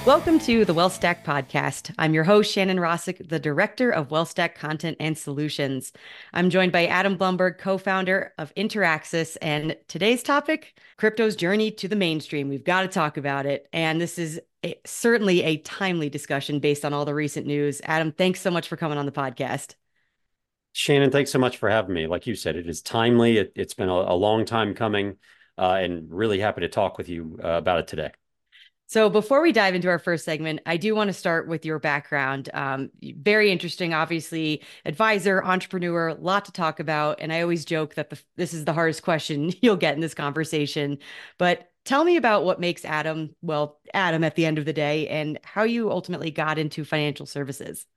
Welcome to the WealthStack podcast. I'm your host, Shannon Rossick, the director of WealthStack Content and Solutions. I'm joined by Adam Blumberg, co-founder of Interaxis, and today's topic, crypto's journey to the mainstream. We've got to talk about it, and this is certainly a timely discussion based on all the recent news. Adam, thanks so much for coming on the podcast. Shannon, thanks so much for having me. Like you said, it is timely. It's been a long time coming, and really happy to talk with you about it today. So, before we dive into our first segment, I do want to start with your background. Very interesting, obviously, advisor, entrepreneur, a lot to talk about. And I always joke that this is the hardest question you'll get in this conversation. But tell me about what makes Adam, well, Adam at the end of the day, and how you ultimately got into financial services.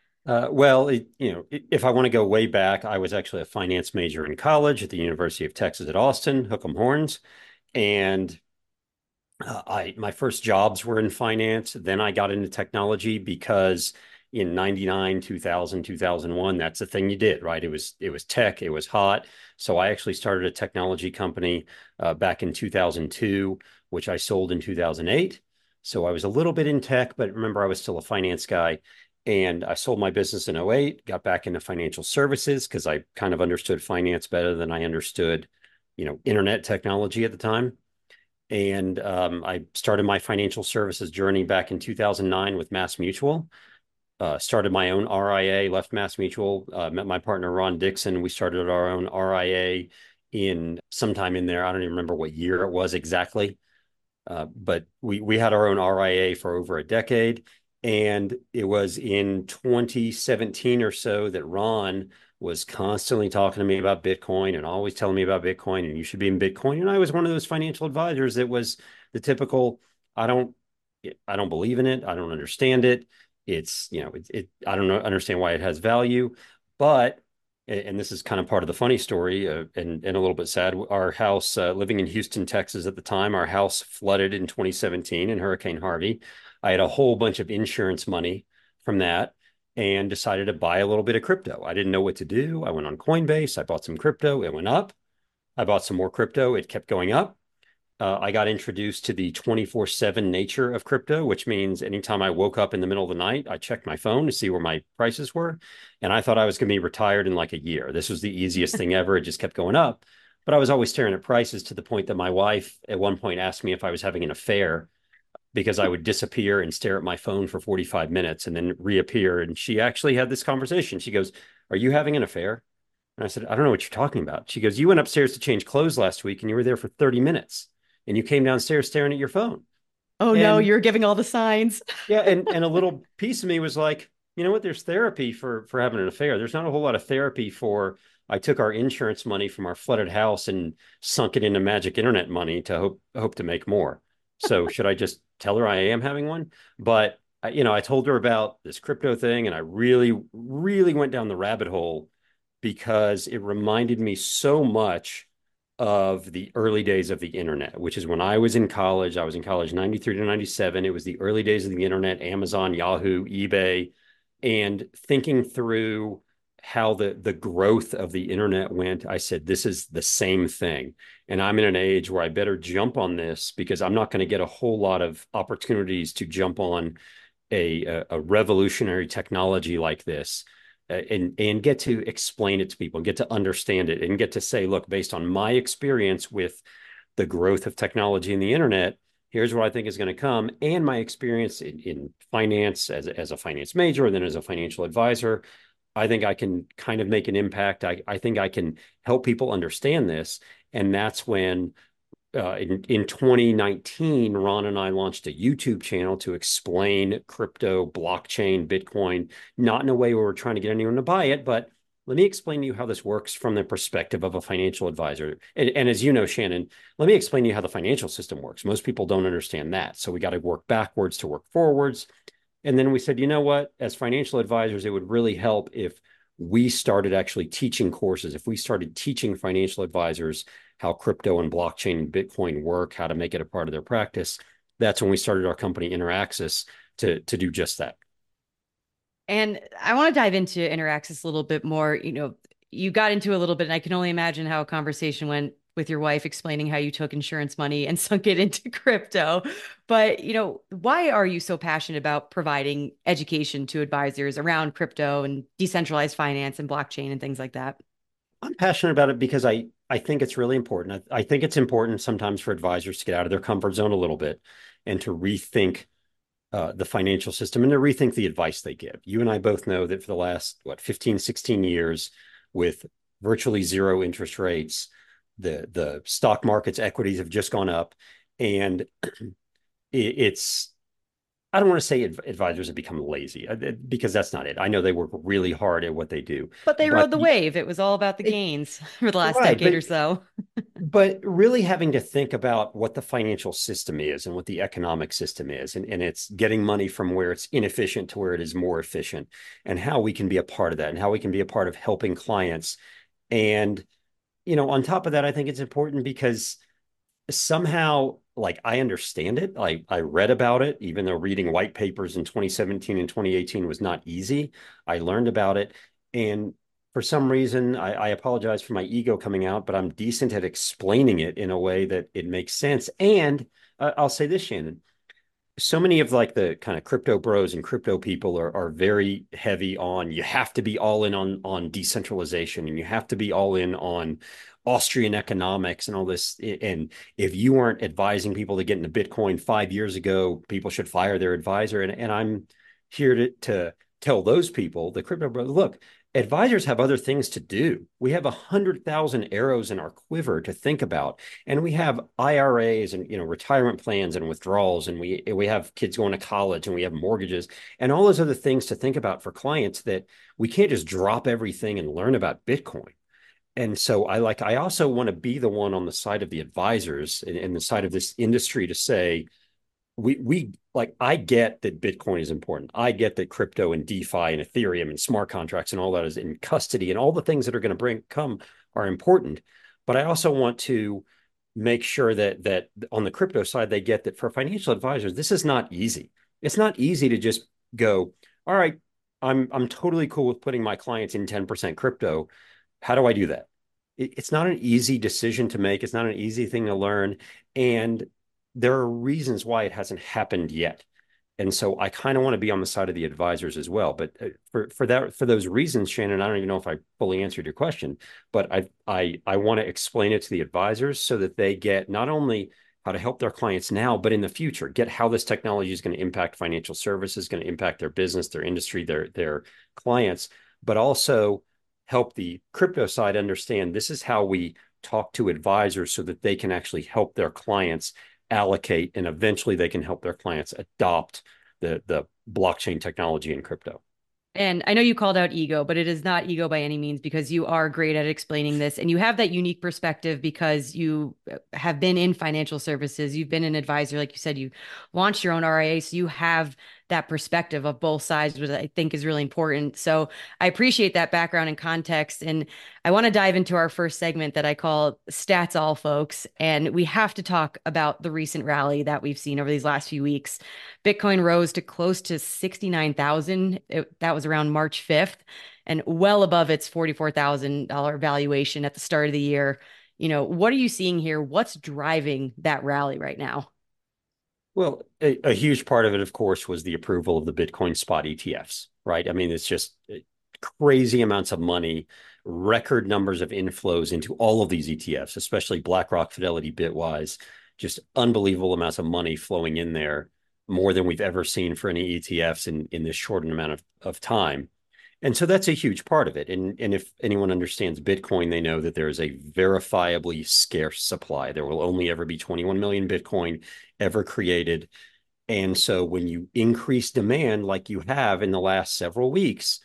If I want to go way back, I was actually a finance major in college at the University of Texas at Austin, Hook 'em Horns, and I my first jobs were in finance. Then I got into technology because in 99, 2000, 2001, that's the thing you did, right? It was tech, it was hot. So I actually started a technology company back in 2002, which I sold in 2008. So I was a little bit in tech, but remember, I was still a finance guy. And I sold my business in '08, got back into financial services because I kind of understood finance better than I understood, internet technology at the time. And I started my financial services journey back in 2009 with Mass Mutual. Started my own RIA, left Mass Mutual, met my partner Ron Dixon. We started our own RIA in sometime in there. I don't even remember what year it was exactly, but we had our own RIA for over a decade. And it was in 2017 or so that Ron was constantly talking to me about Bitcoin and always telling me about Bitcoin and you should be in Bitcoin. And I was one of those financial advisors that was the typical, I don't, I don't believe in it. I don't understand it. I don't understand why it has value, but and this is kind of part of the funny story and a little bit sad. Our house, living in Houston, Texas at the time, our house flooded in 2017 in Hurricane Harvey. I had a whole bunch of insurance money from that and decided to buy a little bit of crypto. I didn't know what to do. I went on Coinbase. I bought some crypto. It went up. I bought some more crypto. It kept going up. I got introduced to the 24/7 nature of crypto, which means anytime I woke up in the middle of the night, I checked my phone to see where my prices were. And I thought I was going to be retired in like a year. This was the easiest thing ever. It just kept going up. But I was always staring at prices to the point that my wife at one point asked me if I was having an affair because I would disappear and stare at my phone for 45 minutes and then reappear. And she actually had this conversation. She goes, "Are you having an affair?" And I said, "I don't know what you're talking about." She goes, "You went upstairs to change clothes last week and you were there for 30 minutes and you came downstairs staring at your phone." Oh no, And you're giving all the signs. yeah, and a little piece of me was like, you know what? There's therapy for having an affair. There's not a whole lot of therapy for. I took our insurance money from our flooded house and sunk it into magic internet money to hope to make more. So should I just tell her I am having one? But I told her about this crypto thing, and I really, really went down the rabbit hole because it reminded me so much of the early days of the internet, which is when I was in college. I was in college 93 to 97. It was the early days of the internet, Amazon, Yahoo, eBay, and thinking through how the growth of the internet went, I said, this is the same thing. And I'm in an age where I better jump on this because I'm not going to get a whole lot of opportunities to jump on a revolutionary technology like this and get to explain it to people and get to understand it and get to say, look, based on my experience with the growth of technology and the internet, here's what I think is going to come. And my experience in finance as a finance major and then as a financial advisor, I think I can kind of make an impact. I think I can help people understand this. And that's when in 2019, Ron and I launched a YouTube channel to explain crypto, blockchain, Bitcoin, not in a way where we're trying to get anyone to buy it, but let me explain to you how this works from the perspective of a financial advisor. And as you know, Shannon, let me explain to you how the financial system works. Most people don't understand that. So we got to work backwards to work forwards. And then we said, you know what? As financial advisors, it would really help if we started actually teaching courses, if we started teaching financial advisors how crypto and blockchain and Bitcoin work, how to make it a part of their practice. That's when we started our company, Interaxis, to do just that. And I want to dive into Interaxis a little bit more. You got into a little bit, and I can only imagine how a conversation went with your wife explaining how you took insurance money and sunk it into crypto. But, why are you so passionate about providing education to advisors around crypto and decentralized finance and blockchain and things like that? I'm passionate about it because I think it's really important. I think it's important sometimes for advisors to get out of their comfort zone a little bit and to rethink the financial system and to rethink the advice they give. You and I both know that for the last, 15, 16 years, with virtually zero interest rates, the stock market's equities have just gone up. And it's, I don't want to say advisors have become lazy because that's not it. I know they work really hard at what they do, But they but rode the wave. It was all about the it, gains for the last right. decade or so. But really having to think about what the financial system is and what the economic system is, and it's getting money from where it's inefficient to where it is more efficient, and how we can be a part of that, and how we can be a part of helping clients. And, on top of that, I think it's important because somehow, like, I understand it. I read about it, even though reading white papers in 2017 and 2018 was not easy. I learned about it. And for some reason, I apologize for my ego coming out, but I'm decent at explaining it in a way that it makes sense. And I'll say this, Shannon, so many of like the kind of crypto bros and crypto people are very heavy on, you have to be all in on decentralization, and you have to be all in on Austrian economics and all this. And if you weren't advising people to get into Bitcoin 5 years ago, people should fire their advisor. And I'm here to tell those people, the crypto bros, look, advisors have other things to do. We have 100,000 arrows in our quiver to think about, and we have IRAs and retirement plans and withdrawals, and we have kids going to college, and we have mortgages and all those other things to think about for clients, that we can't just drop everything and learn about Bitcoin. And so I also want to be the one on the side of the advisors and the side of this industry to say, we like, I get that Bitcoin is important. I get that crypto and DeFi and Ethereum and smart contracts and all that is in custody, and all the things that are going to come are important. But I also want to make sure that on the crypto side, they get that for financial advisors, this is not easy. It's not easy to just go, all right, I'm totally cool with putting my clients in 10% crypto. How do I do that? It's not an easy decision to make. It's not an easy thing to learn. And there are reasons why it hasn't happened yet. And so I kind of want to be on the side of the advisors as well. But for those reasons, Shannon, I don't even know if I fully answered your question, but I want to explain it to the advisors so that they get not only how to help their clients now, but in the future, get how this technology is going to impact financial services, going to impact their business, their industry, their clients, but also help the crypto side understand this is how we talk to advisors so that they can actually help their clients allocate, and eventually they can help their clients adopt the blockchain technology in crypto. And I know you called out ego, but it is not ego by any means, because you are great at explaining this and you have that unique perspective because you have been in financial services. You've been an advisor. Like you said, you launched your own RIA. So you have that perspective of both sides, which I think is really important. So I appreciate that background and context. And I want to dive into our first segment that I call Stats All, folks. And we have to talk about the recent rally that we've seen over these last few weeks. Bitcoin rose to close to 69,000. That was around March 5th, and well above its $44,000 valuation at the start of the year. What are you seeing here? What's driving that rally right now? Well, a huge part of it, of course, was the approval of the Bitcoin spot ETFs, right? I mean, it's just crazy amounts of money, record numbers of inflows into all of these ETFs, especially BlackRock, Fidelity, Bitwise, just unbelievable amounts of money flowing in there, more than we've ever seen for any ETFs in this short amount of time. And so that's a huge part of it. And if anyone understands Bitcoin, they know that there is a verifiably scarce supply. There will only ever be 21 million Bitcoin ever created. And so when you increase demand like you have in the last several weeks,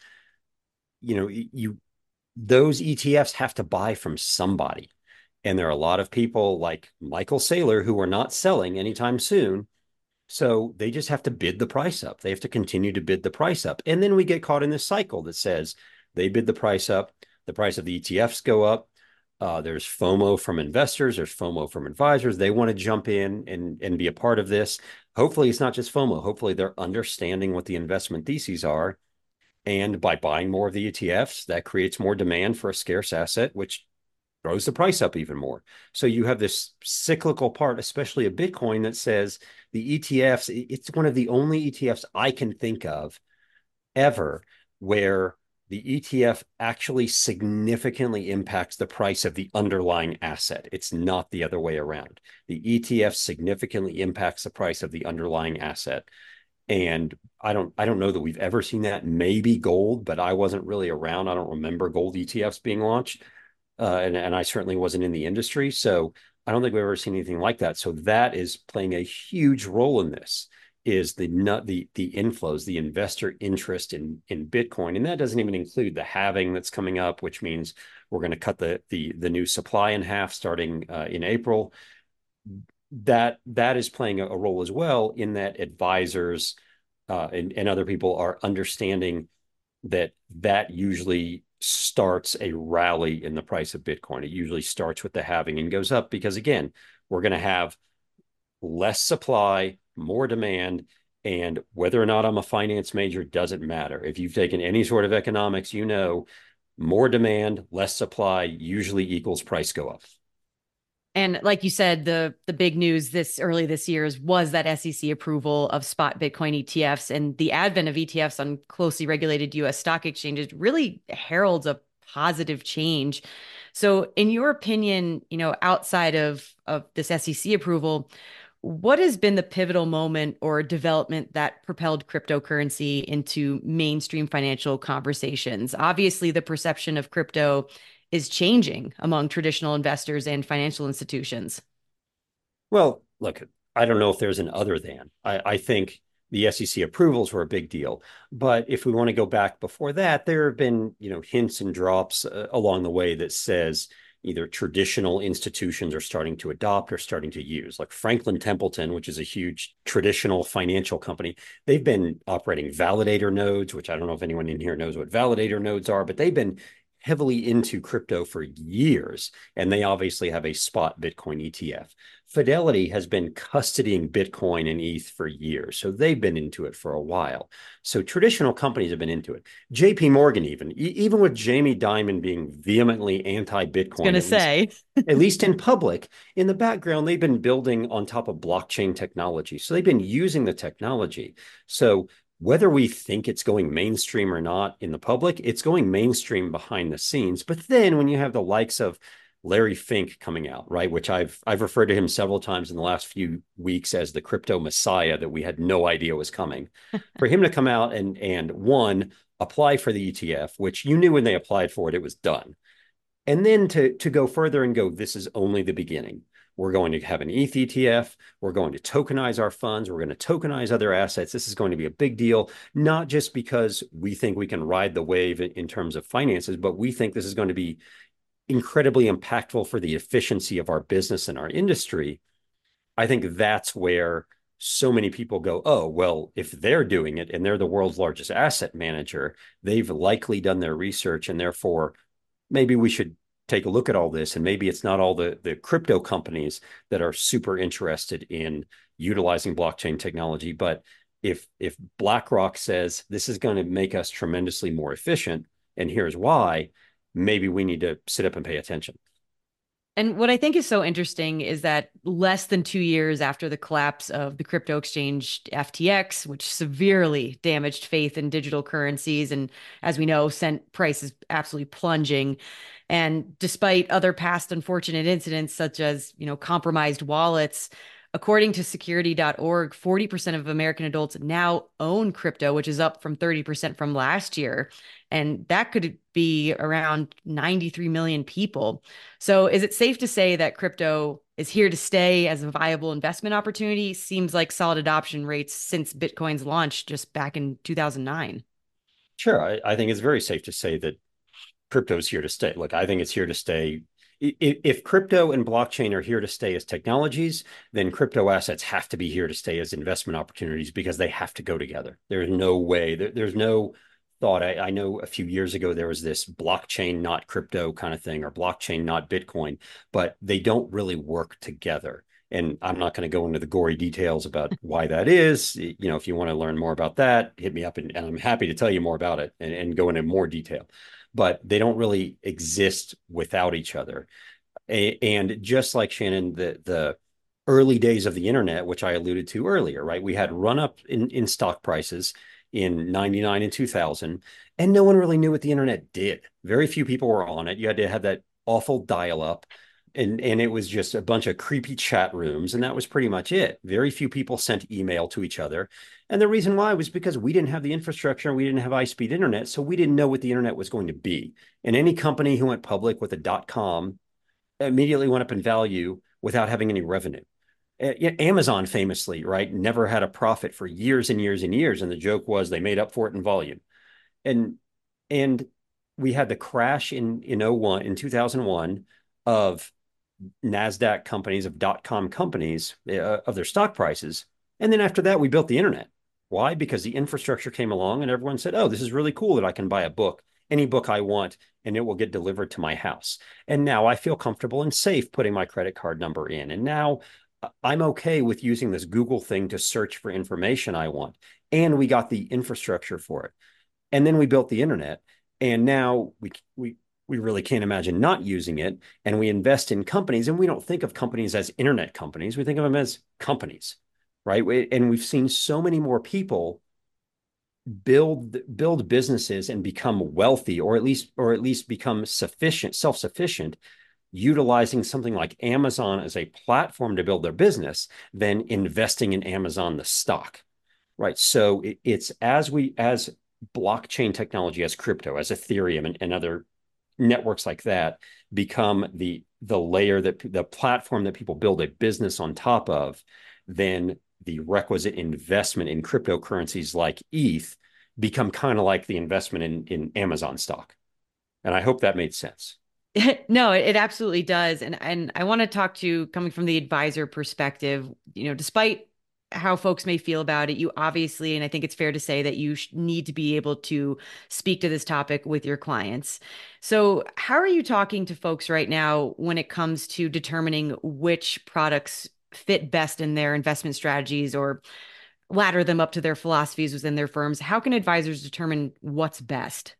you those ETFs have to buy from somebody. And there are a lot of people like Michael Saylor who are not selling anytime soon, so they just have to bid the price up. They have to continue to bid the price up. And then we get caught in this cycle that says they bid the price up, the price of the ETFs go up. There's FOMO from investors, there's FOMO from advisors. They want to jump in and be a part of this. Hopefully, it's not just FOMO. Hopefully, they're understanding what the investment theses are. And by buying more of the ETFs, that creates more demand for a scarce asset, which throws the price up even more. So you have this cyclical part, especially of Bitcoin, that says the ETFs, it's one of the only ETFs I can think of ever where the ETF actually significantly impacts the price of the underlying asset. It's not the other way around. The ETF significantly impacts the price of the underlying asset. And I don't know that we've ever seen that. Maybe gold, but I wasn't really around. I don't remember gold ETFs being launched. And I certainly wasn't in the industry. So I don't think we've ever seen anything like that. So that is playing a huge role in this is the inflows, the investor interest in Bitcoin. And that doesn't even include the halving that's coming up, which means we're going to cut the new supply in half starting in April. That is playing a role as well in that advisors and other people are understanding that usually starts a rally in the price of Bitcoin. It usually starts with the halving and goes up because, again, we're going to have less supply, more demand. And whether or not I'm a finance major doesn't matter. If you've taken any sort of economics, you know more demand, less supply usually equals price go up. And like you said, the big news this early this year was that SEC approval of spot Bitcoin ETFs, and the advent of ETFs on closely regulated US stock exchanges really heralds a positive change. So in your opinion, outside of this SEC approval, what has been the pivotal moment or development that propelled cryptocurrency into mainstream financial conversations? Obviously, the perception of crypto is changing among traditional investors and financial institutions. Well, look, I don't know if there's an other than. I think the SEC approvals were a big deal. But if we want to go back before that, there have been, hints and drops along the way that says either traditional institutions are starting to adopt or starting to use. Like Franklin Templeton, which is a huge traditional financial company, they've been operating validator nodes, which I don't know if anyone in here knows what validator nodes are, but they've been heavily into crypto for years, and they obviously have a spot Bitcoin ETF. Fidelity has been custodying Bitcoin and ETH for years, so they've been into it for a while. So traditional companies have been into it. JP Morgan, even with Jamie Dimon being vehemently I was going anti-Bitcoin, to at least say, at least in public, in the background, they've been building on top of blockchain technology. So they've been using the technology. So whether we think it's going mainstream or not in the public, it's going mainstream behind the scenes. But then when you have the likes of Larry Fink coming out, right, which I've referred to him several times in the last few weeks as the crypto messiah that we had no idea was coming, for him to come out and one apply for the ETF, which you knew when they applied for it, it was done. And then to go further and go, this is only the beginning. We're going to have an ETH ETF. We're going to tokenize our funds. We're going to tokenize other assets. This is going to be a big deal, not just because we think we can ride the wave in terms of finances, but we think this is going to be incredibly impactful for the efficiency of our business and our industry. I think that's where so many people go, oh, well, if they're doing it and they're the world's largest asset manager, they've likely done their research and therefore maybe we should take a look at all this. And maybe it's not all the crypto companies that are super interested in utilizing blockchain technology. But if BlackRock says this is going to make us tremendously more efficient, and here's why, maybe we need to sit up and pay attention. and what I think is so interesting is that less than 2 years after the collapse of the crypto exchange FTX, which severely damaged faith in digital currencies, and as we know, sent prices absolutely plunging. And despite other past unfortunate incidents, such as, compromised wallets, according to security.org, 40% of American adults now own crypto, which is up from 30% from last year. And that could be around 93 million people. So is it safe to say that crypto is here to stay as a viable investment opportunity? Seems like solid adoption rates since Bitcoin's launch just back in 2009. Sure. I think it's very safe to say that crypto is here to stay. Look, I think it's here to stay. If crypto and blockchain are here to stay as technologies, then crypto assets have to be here to stay as investment opportunities because they have to go together. There's no way, there's no thought. I know a few years ago there was this blockchain, not crypto kind of thing, or blockchain, not Bitcoin, but they don't really work together. And I'm not going to go into the gory details about why that is. If you want to learn more about that, hit me up and I'm happy to tell you more about it and go into more detail. but they don't really exist without each other. And just like Shannon, the early days of the internet, which I alluded to earlier, right? We had run up in stock prices in 99 and 2000, and no one really knew what the internet did. Very few people were on it. You had to have that awful dial up. And it was just a bunch of creepy chat rooms, and that was pretty much it. Very few people sent email to each other. And the reason why was because we didn't have the infrastructure and we didn't have high-speed internet, so we didn't know what the internet was going to be. And any company who went public with a .com immediately went up in value without having any revenue. Amazon famously, right, never had a profit for years and years and years. And the joke was they made up for it in volume. And and we had the crash in 01, in 2001 of NASDAQ companies, of .com companies, of their stock prices. And then after that, we built the internet. Why? Because the infrastructure came along and everyone said, oh, this is really cool that I can buy a book, any book I want, and it will get delivered to my house. And now I feel comfortable and safe putting my credit card number in. And now I'm okay with using this Google thing to search for information I want. And we got the infrastructure for it. And then we built the internet. And now we really can't imagine not using it. And we invest in companies, and we don't think of companies as internet companies. We think of them as companies, right? And we've seen so many more people build businesses and become wealthy, or at least become self-sufficient, utilizing something like Amazon as a platform to build their business than investing in Amazon, the stock, right? So it's as blockchain technology, as crypto, as Ethereum and other networks like that become the layer, that the platform that people build a business on top of, then the requisite investment in cryptocurrencies like ETH become kind of like the investment in Amazon stock. And I hope that made sense. No, it absolutely does. And I want to talk to, coming from the advisor perspective, despite how folks may feel about it, you obviously, and I think it's fair to say that you need to be able to speak to this topic with your clients. So, how are you talking to folks right now when it comes to determining which products fit best in their investment strategies or ladder them up to their philosophies within their firms? How can advisors determine what's best?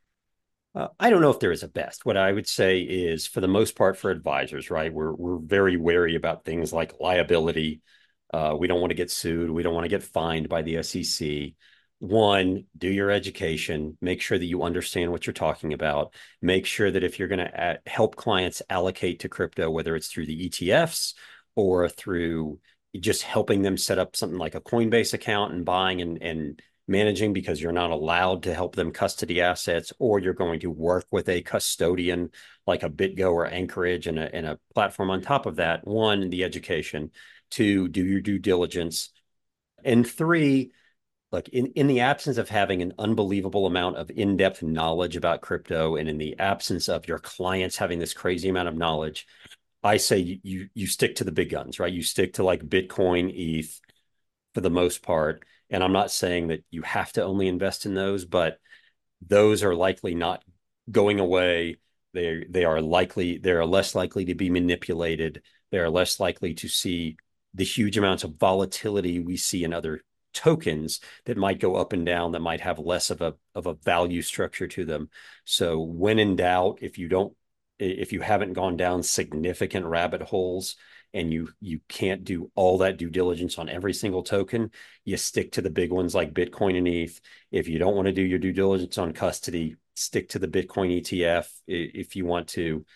I don't know if there is a best. What I would say is, for the most part, for advisors, right, we're very wary about things like liability. We don't want to get sued. We don't want to get fined by the SEC. One, do your education. Make sure that you understand what you're talking about. Make sure that if you're going to help clients allocate to crypto, whether it's through the ETFs or through just helping them set up something like a Coinbase account and buying and managing, because you're not allowed to help them custody assets, or you're going to work with a custodian like a BitGo or Anchorage and a platform on top of that. One, the education. Two, do your due diligence. And three, look, in the absence of having an unbelievable amount of in-depth knowledge about crypto, and in the absence of your clients having this crazy amount of knowledge, I say you stick to the big guns, right? You stick to like Bitcoin, ETH for the most part. And I'm not saying that you have to only invest in those, but those are likely not going away. They are less likely to be manipulated. They are less likely to see the huge amounts of volatility we see in other tokens that might go up and down, that might have less of a value structure to them. So when in doubt, if you haven't gone down significant rabbit holes, and you can't do all that due diligence on every single token, you stick to the big ones like Bitcoin and ETH. If you don't want to do your due diligence on custody, stick to the Bitcoin ETF. If you want to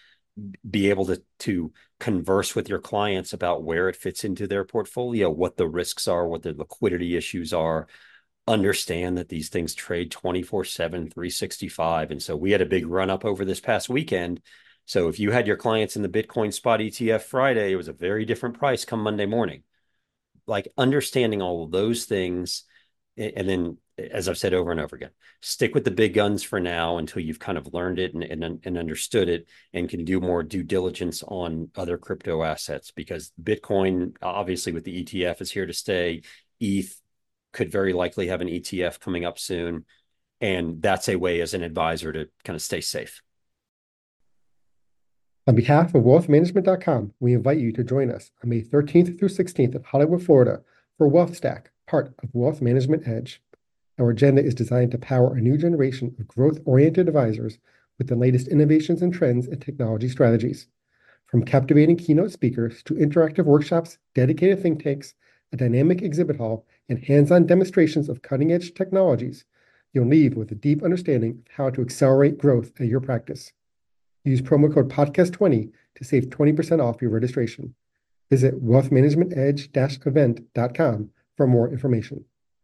be able to converse with your clients about where it fits into their portfolio, what the risks are, what the liquidity issues are, understand that these things trade 24/7, 365. And so we had a big run up over this past weekend. So if you had your clients in the Bitcoin spot ETF Friday, it was a very different price come Monday morning. Like, understanding all of those things. And then, as I've said over and over again, stick with the big guns for now until you've kind of learned it and understood it, and can do more due diligence on other crypto assets, because Bitcoin, obviously with the ETF, is here to stay. ETH could very likely have an ETF coming up soon. And that's a way as an advisor to kind of stay safe. On behalf of wealthmanagement.com, we invite you to join us on May 13th through 16th in Hollywood, Florida for WealthStack, part of Wealth Management Edge. Our agenda is designed to power a new generation of growth-oriented advisors with the latest innovations and trends and technology strategies. From captivating keynote speakers to interactive workshops, dedicated think tanks, a dynamic exhibit hall, and hands-on demonstrations of cutting-edge technologies, you'll leave with a deep understanding of how to accelerate growth at your practice. Use promo code podcast20 to save 20% off your registration. Visit wealthmanagementedge-event.com for more information.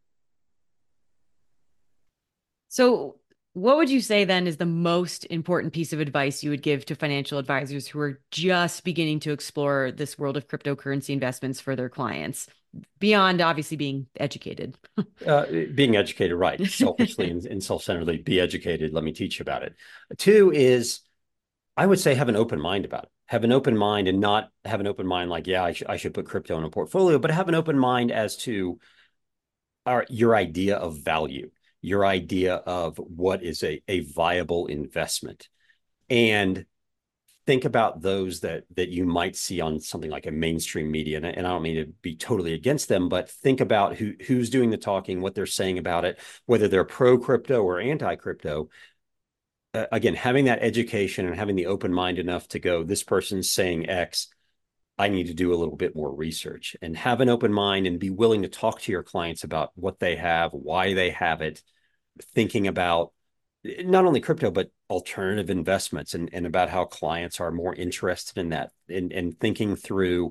So, what would you say then is the most important piece of advice you would give to financial advisors who are just beginning to explore this world of cryptocurrency investments for their clients, beyond obviously being educated? Being educated, right? Selfishly and self-centeredly, be educated. Let me teach you about it. Two is, I would say, have an open mind about it. Have an open mind, and not have an open mind like, yeah, I should put crypto in a portfolio, but have an open mind as to your idea of value, your idea of what is a viable investment. And think about those that you might see on something like a mainstream media. And I don't mean to be totally against them, but think about who's doing the talking, what they're saying about it, whether they're pro crypto or anti crypto. Again, having that education and having the open mind enough to go, this person's saying X, I need to do a little bit more research, and have an open mind and be willing to talk to your clients about what they have, why they have it, thinking about not only crypto, but alternative investments, and about how clients are more interested in that, and thinking through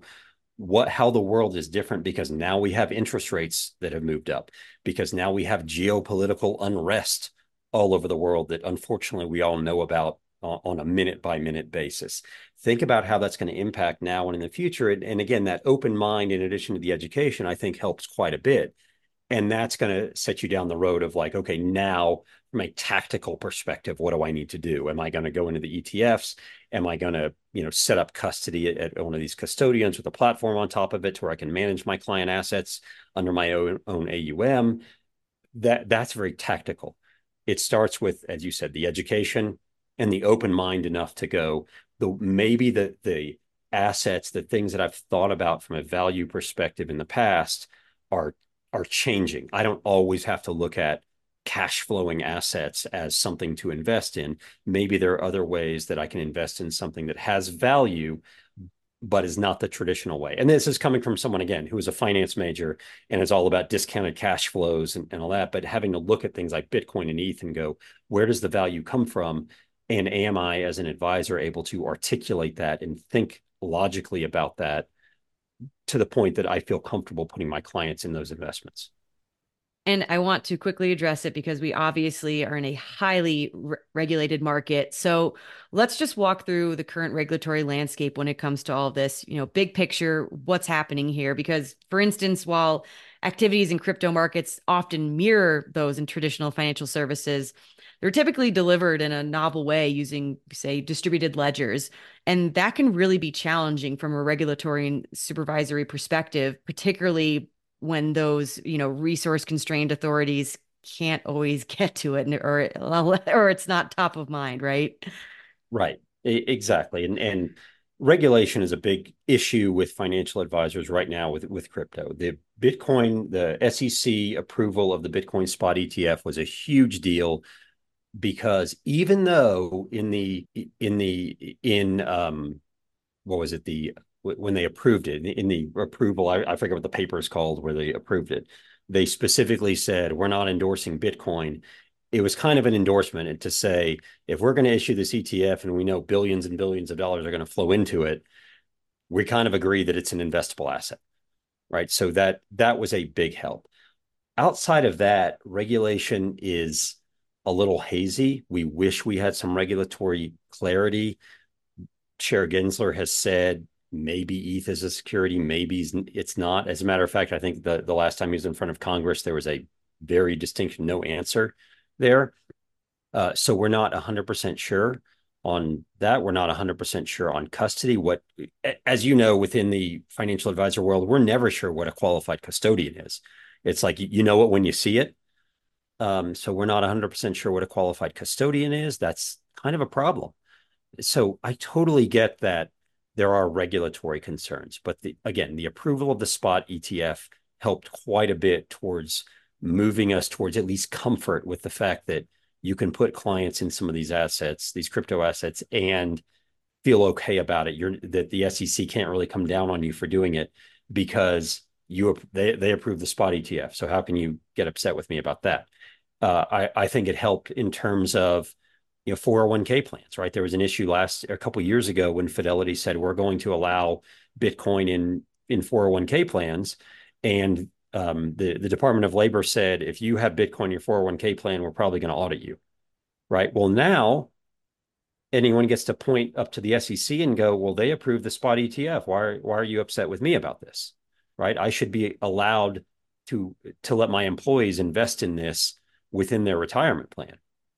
how the world is different, because now we have interest rates that have moved up, because now we have geopolitical unrest all over the world that unfortunately we all know about on a minute by minute basis. Think about how that's going to impact now and in the future. And again, that open mind, in addition to the education, I think helps quite a bit. And that's going to set you down the road of like, okay, now from a tactical perspective, what do I need to do? Am I going to go into the ETFs? Am I going to, set up custody at one of these custodians with a platform on top of it where I can manage my client assets under my own AUM? That's very tactical. It starts with, as you said, the education and the open mind enough to go, maybe the assets, the things that I've thought about from a value perspective in the past are changing. I don't always have to look at cash flowing assets as something to invest in. Maybe there are other ways that I can invest in something that has value, but is not the traditional way. And this is coming from someone, again, who is a finance major and is all about discounted cash flows and all that, but having to look at things like Bitcoin and ETH and go, where does the value come from? And am I, as an advisor, able to articulate that and think logically about that to the point that I feel comfortable putting my clients in those investments? And I want to quickly address it because we obviously are in a highly regulated market. So let's just walk through the current regulatory landscape when it comes to all of this, big picture, what's happening here. Because, for instance, while activities in crypto markets often mirror those in traditional financial services, they're typically delivered in a novel way using, say, distributed ledgers. And that can really be challenging from a regulatory and supervisory perspective, particularly when those, resource constrained authorities can't always get to it, or it's not top of mind, right? Right. Exactly. And regulation is a big issue with financial advisors right now with crypto. The SEC approval of the Bitcoin spot ETF was a huge deal, because even though what was it, when they approved it, in the approval, I forget what the paper is called where they approved it, they specifically said, we're not endorsing Bitcoin. It was kind of an endorsement to say, if we're going to issue this ETF and we know billions and billions of dollars are going to flow into it, we kind of agree that it's an investable asset, right? So that was a big help. Outside of that, regulation is a little hazy. We wish we had some regulatory clarity. Chair Gensler has said maybe ETH is a security, maybe it's not. As a matter of fact, I think the last time he was in front of Congress, there was a very distinct no answer there. So we're not 100% sure on that. We're not 100% sure on custody. As you know, within the financial advisor world, we're never sure what a qualified custodian is. It's like, you know it when you see it. So we're not 100% sure what a qualified custodian is. That's kind of a problem. So I totally get that there are regulatory concerns, but again, the approval of the spot ETF helped quite a bit towards moving us towards at least comfort with the fact that, you can put clients in some of these assets, these crypto assets, and feel okay about it. That the SEC can't really come down on you for doing it because they approve the spot ETF. So how can you get upset with me about that? I think it helped in terms of 401k plans, right? There was an issue a couple of years ago when Fidelity said we're going to allow Bitcoin in 401k plans, and the Department of Labor said if you have Bitcoin in your 401k plan, we're probably going to audit you, right? Well, now anyone gets to point up to the SEC and go, well, they approved the spot ETF. Why are you upset with me about this? Right? I should be allowed to let my employees invest in this within their retirement plan.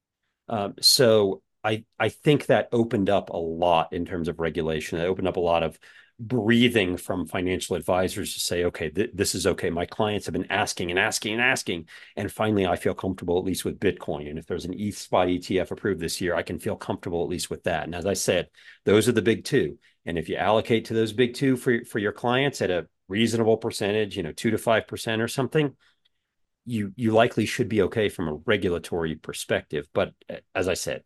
So I think that opened up a lot in terms of regulation. It opened up a lot of breathing from financial advisors to say, okay, this is okay. My clients have been asking and asking and asking. And finally, I feel comfortable, at least with Bitcoin. And if there's an ETH spot ETF approved this year, I can feel comfortable at least with that. And as I said, those are the big two. And if you allocate to those big two for your clients at a reasonable percentage, 2 to 5% or something, you likely should be okay from a regulatory perspective. But as I said,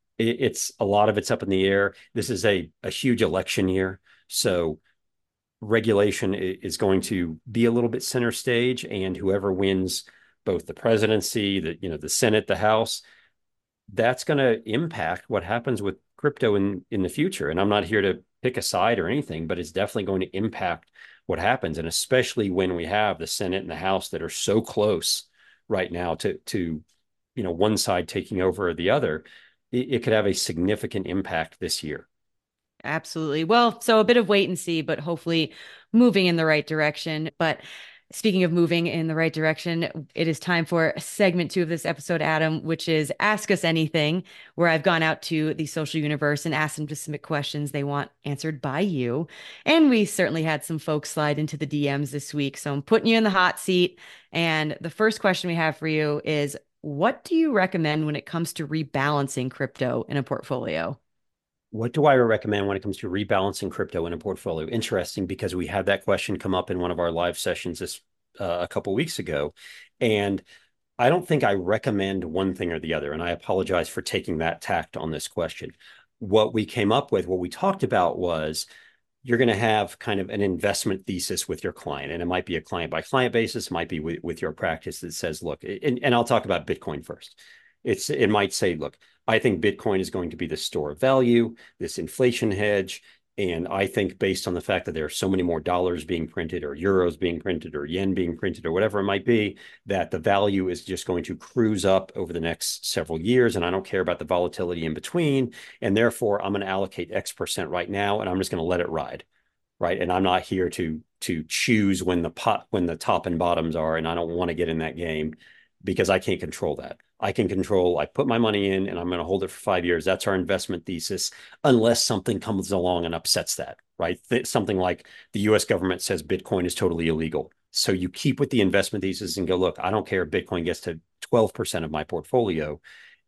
it's a lot of it's up in the air. This is a huge election year. So regulation is going to be a little bit center stage, and whoever wins both the presidency, the Senate, the House, that's going to impact what happens with crypto in the future. And I'm not here to pick a side or anything, but it's definitely going to impact what happens. And especially when we have the Senate and the House that are so close right now to one side taking over the other, it could have a significant impact this year. Absolutely. Well, so a bit of wait and see, but hopefully moving in the right direction. But speaking of moving in the right direction, it is time for segment 2 of this episode, Adam, which is Ask Us Anything, where I've gone out to the social universe and asked them to submit questions they want answered by you. And we certainly had some folks slide into the DMs this week. So I'm putting you in the hot seat. And the first question we have for you is, what do you recommend when it comes to rebalancing crypto in a portfolio? What do I recommend when it comes to rebalancing crypto in a portfolio? Interesting, because we had that question come up in one of our live sessions a couple of weeks ago. And I don't think I recommend one thing or the other. And I apologize for taking that tact on this question. What we talked about was you're going to have kind of an investment thesis with your client. And it might be a client by client basis, it might be with your practice that says, look, and I'll talk about Bitcoin first. It might say, look, I think Bitcoin is going to be the store of value, this inflation hedge. And I think based on the fact that there are so many more dollars being printed or euros being printed or yen being printed or whatever it might be, that the value is just going to cruise up over the next several years. And I don't care about the volatility in between. And therefore, I'm going to allocate X% right now, and I'm just going to let it ride. Right. And I'm not here to choose when the top and bottoms are. And I don't want to get in that game because I can't control that. I put my money in and I'm going to hold it for 5 years. That's our investment thesis, unless something comes along and upsets that, right? Something like the US government says Bitcoin is totally illegal. So you keep with the investment thesis and go, look, I don't care if Bitcoin gets to 12% of my portfolio.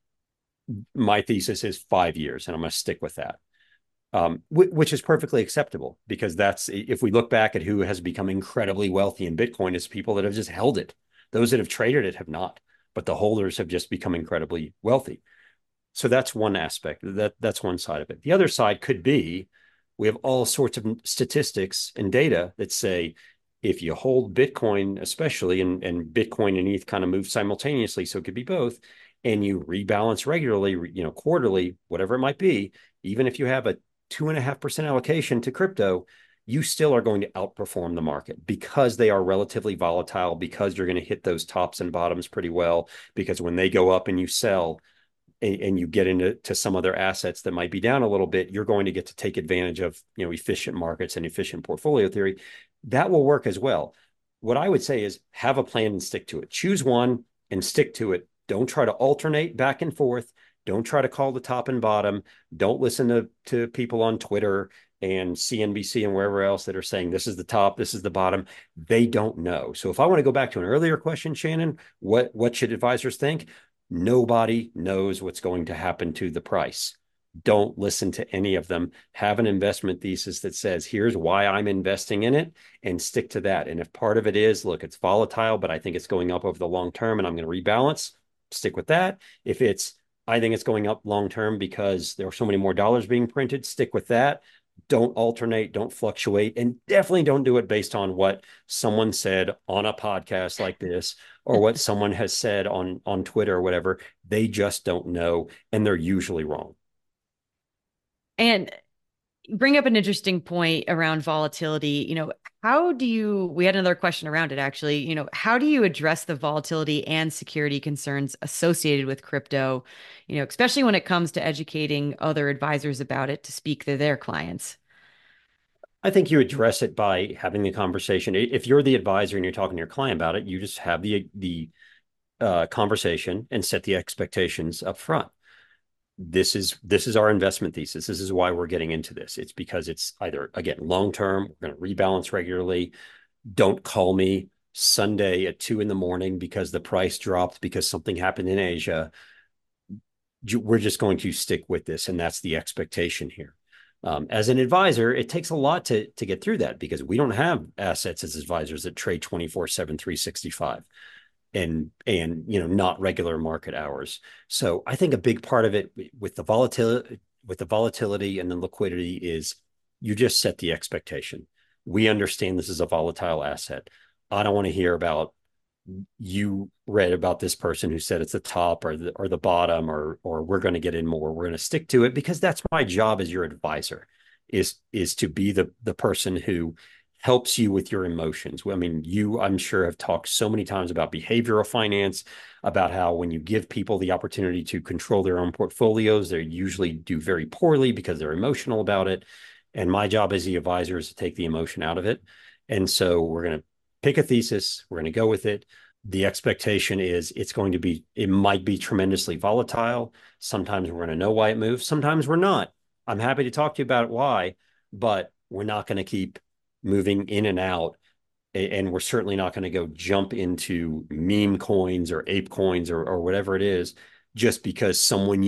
My thesis is 5 years and I'm going to stick with that. Which is perfectly acceptable, because if we look back at who has become incredibly wealthy in Bitcoin, it's people that have just held it. Those that have traded it have not, but the holders have just become incredibly wealthy. So that's one aspect. That's one side of it. The other side could be, we have all sorts of statistics and data that say, if you hold Bitcoin, especially, and Bitcoin and ETH kind of move simultaneously, so it could be both, and you rebalance regularly, quarterly, whatever it might be, even if you have a 2.5% allocation to crypto, you still are going to outperform the market because they are relatively volatile, because you're going to hit those tops and bottoms pretty well, because when they go up and you sell and you get into some other assets that might be down a little bit, you're going to get to take advantage of efficient markets and efficient portfolio theory. That will work as well. What I would say is have a plan and stick to it. Choose one and stick to it. Don't try to alternate back and forth. Don't try to call the top and bottom. Don't listen to people on Twitter and CNBC and wherever else that are saying this is the top, this is the bottom. They don't know. So if I want to go back to an earlier question, Shannon, what should advisors think? Nobody knows what's going to happen to the price. Don't listen to any of them. Have an investment thesis that says, here's why I'm investing in it, and stick to that. And if part of it is, look, it's volatile, but I think it's going up over the long term and I'm going to rebalance, stick with that. If it's, I think it's going up long term because there are so many more dollars being printed. Stick with that. Don't alternate, don't fluctuate, and definitely don't do it based on what someone said on a podcast like this or what someone has said on Twitter or whatever. They just don't know, and they're usually wrong. And bring up an interesting point around volatility. How do you, we had another question around it actually, how do you address the volatility and security concerns associated with crypto, especially when it comes to educating other advisors about it to speak to their clients? I think you address it by having the conversation. If you're the advisor and you're talking to your client about it, you just have the conversation and set the expectations up front. This is our investment thesis. This is why we're getting into this. It's because it's either, again, long term, we're going to rebalance regularly. Don't call me Sunday at 2 a.m. because the price dropped because something happened in Asia. We're just going to stick with this, and that's the expectation here. As an advisor, it takes a lot to get through that because we don't have assets as advisors that trade 24/7, 365 and not regular market hours. So I think a big part of it with the volatility and the liquidity is you just set the expectation. We understand this is a volatile asset. I don't want to hear about you read about this person who said it's the top or the bottom or we're going to get in more. We're going to stick to it because that's my job as your advisor is to be the person who helps you with your emotions. I mean, I'm sure, have talked so many times about behavioral finance, about how when you give people the opportunity to control their own portfolios, they usually do very poorly because they're emotional about it. And my job as the advisor is to take the emotion out of it. And so we're going to pick a thesis. We're going to go with it. The expectation is it might be tremendously volatile. Sometimes we're going to know why it moves. Sometimes we're not. I'm happy to talk to you about why, but we're not going to keep moving in and out. And we're certainly not going to go jump into meme coins or ape coins or whatever it is, just because someone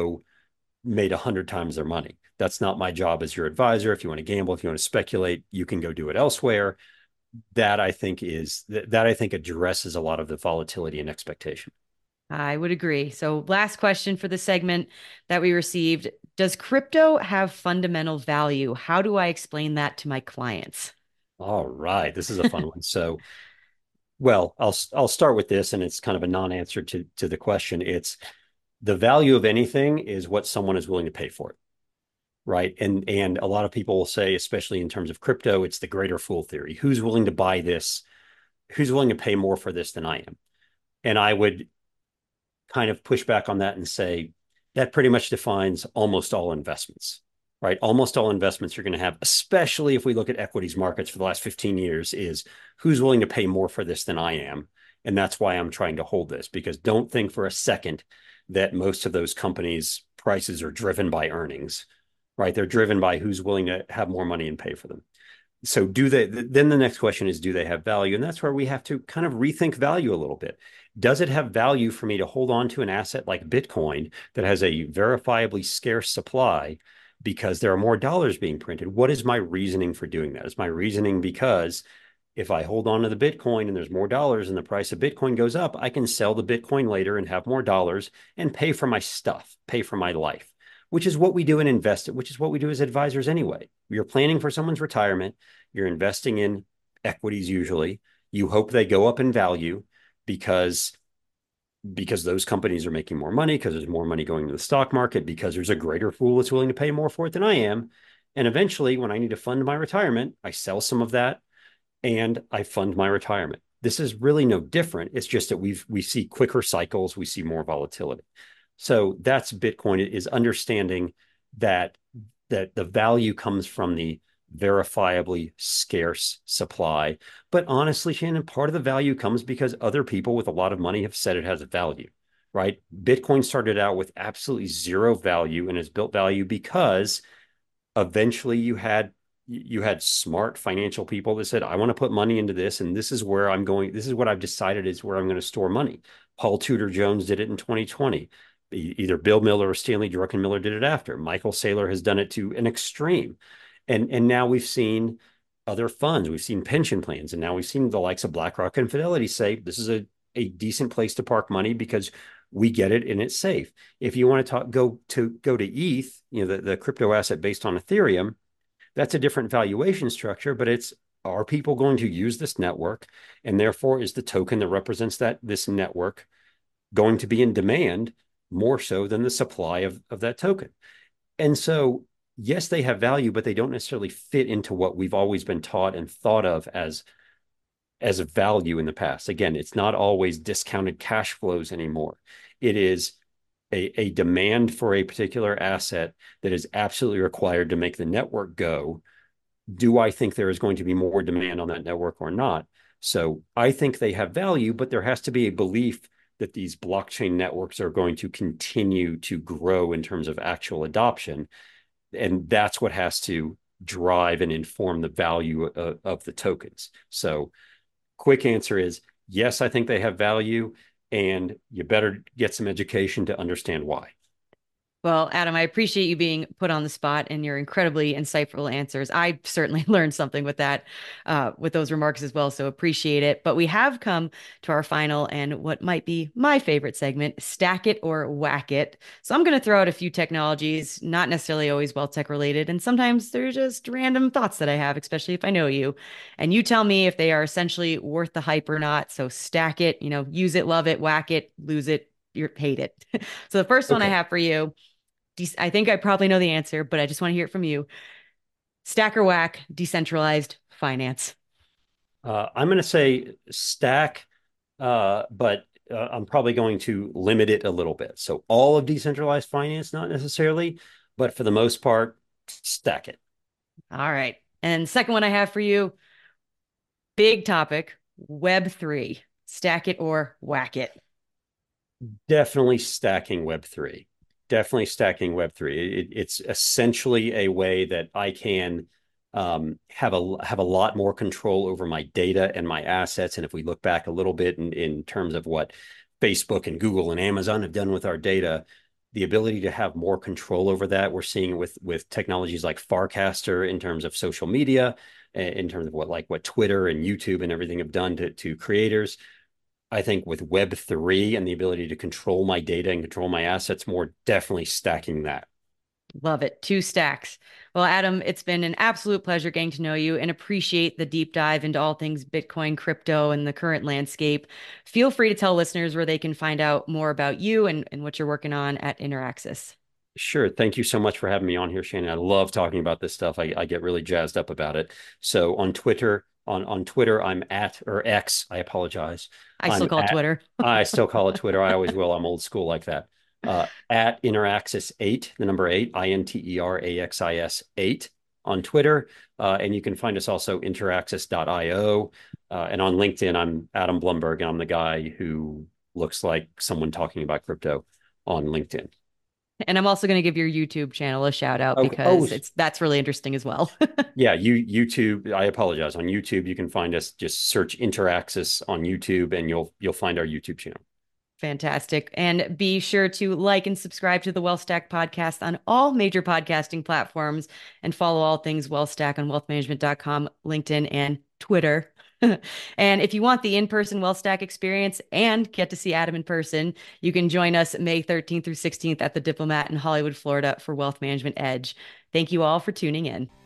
made 100 times their money. That's not my job as your advisor. If you want to gamble, if you want to speculate, you can go do it elsewhere. That I think addresses a lot of the volatility and expectation. I would agree. So, last question for the segment that we received. Does crypto have fundamental value? How do I explain that to my clients? All right. This is a fun one. So, well, I'll start with this, and it's kind of a non-answer to the question. It's the value of anything is what someone is willing to pay for it. Right. And a lot of people will say, especially in terms of crypto, it's the greater fool theory. Who's willing to buy this? Who's willing to pay more for this than I am? And I would kind of push back on that and say that pretty much defines almost all investments, right? Almost all investments you're going to have, especially if we look at equities markets for the last 15 years, is who's willing to pay more for this than I am. And that's why I'm trying to hold this, because don't think for a second that most of those companies' prices are driven by earnings, right? They're driven by who's willing to have more money and pay for them. So then the next question is, do they have value? And that's where we have to kind of rethink value a little bit. Does it have value for me to hold on to an asset like Bitcoin that has a verifiably scarce supply because there are more dollars being printed? What is my reasoning for doing that? Is my reasoning because if I hold on to the Bitcoin and there's more dollars and the price of Bitcoin goes up, I can sell the Bitcoin later and have more dollars and pay for my stuff, pay for my life, which is what we do and invest it, which is what we do as advisors anyway. You're planning for someone's retirement. You're investing in equities usually. You hope they go up in value because those companies are making more money, because there's more money going to the stock market, because there's a greater fool that's willing to pay more for it than I am. And eventually, when I need to fund my retirement, I sell some of that and I fund my retirement. This is really no different. It's just that we see quicker cycles, we see more volatility. So that's Bitcoin, is understanding that the value comes from the verifiably scarce supply. But honestly, Shannon, part of the value comes because other people with a lot of money have said it has a value, right? Bitcoin started out with absolutely zero value and has built value because eventually you had smart financial people that said, I want to put money into this, and this is where I'm going. This is what I've decided is where I'm going to store money. Paul Tudor Jones did it in 2020. Either Bill Miller or Stanley Druckenmiller did it after. Michael Saylor has done it to an extreme. And now we've seen other funds, we've seen pension plans, and now we've seen the likes of BlackRock and Fidelity say this is a decent place to park money because we get it and it's safe. If you want to go to ETH, the crypto asset based on Ethereum, that's a different valuation structure, but it's, are people going to use this network? And therefore, is the token that represents this network going to be in demand more so than the supply of that token? And so, yes, they have value, but they don't necessarily fit into what we've always been taught and thought of as a value in the past. Again, it's not always discounted cash flows anymore. It is a demand for a particular asset that is absolutely required to make the network go. Do I think there is going to be more demand on that network or not? So I think they have value, but there has to be a belief that these blockchain networks are going to continue to grow in terms of actual adoption. And that's what has to drive and inform the value of the tokens. So quick answer is yes, I think they have value, and you better get some education to understand why. Well, Adam, I appreciate you being put on the spot and your incredibly insightful answers. I certainly learned something with that, with those remarks as well. So appreciate it. But we have come to our final and what might be my favorite segment, Stack It or Whack It. So I'm going to throw out a few technologies, not necessarily always wealth tech related. And sometimes they're just random thoughts that I have, especially if I know you. And you tell me if they are essentially worth the hype or not. So stack it, use it, love it, whack it, lose it, you hate it. So the first one I have for you, I think I probably know the answer, but I just want to hear it from you. Stack or whack, decentralized finance. I'm going to say stack, but I'm probably going to limit it a little bit. So all of decentralized finance, not necessarily, but for the most part, stack it. All right. And second one I have for you, big topic, Web3. Stack it or whack it. Definitely stacking Web3. Definitely stacking Web3. It's essentially a way that I can have a lot more control over my data and my assets. And if we look back a little bit in terms of what Facebook and Google and Amazon have done with our data, the ability to have more control over that, we're seeing with technologies like Farcaster in terms of social media, in terms of what Twitter and YouTube and everything have done to creators. I think with Web3 and the ability to control my data and control my assets more, definitely stacking that. Love it. 2 stacks. Well, Adam, it's been an absolute pleasure getting to know you and appreciate the deep dive into all things Bitcoin, crypto, and the current landscape. Feel free to tell listeners where they can find out more about you and what you're working on at Interaxis. Sure. Thank you so much for having me on here, Shannon. I love talking about this stuff. I get really jazzed up about it. So on Twitter, on Twitter, I'm at, or X, I apologize. I still call it Twitter. I still call it Twitter. I always will. I'm old school like that. At Interaxis8, the number 8, INTERAXIS8 on Twitter. And you can find us also interaxis.io. And on LinkedIn, I'm Adam Blumberg, and I'm the guy who looks like someone talking about crypto on LinkedIn. And I'm also going to give your YouTube channel a shout out because that's really interesting as well. Yeah, YouTube. I apologize. On YouTube, you can find us. Just search Interaxis on YouTube, and you'll find our YouTube channel. Fantastic. And be sure to like and subscribe to the WealthStack podcast on all major podcasting platforms, and follow all things WealthStack on wealthmanagement.com, LinkedIn, and Twitter. And if you want the in-person WealthStack experience and get to see Adam in person, you can join us May 13th through 16th at the Diplomat in Hollywood, Florida for Wealth Management Edge. Thank you all for tuning in.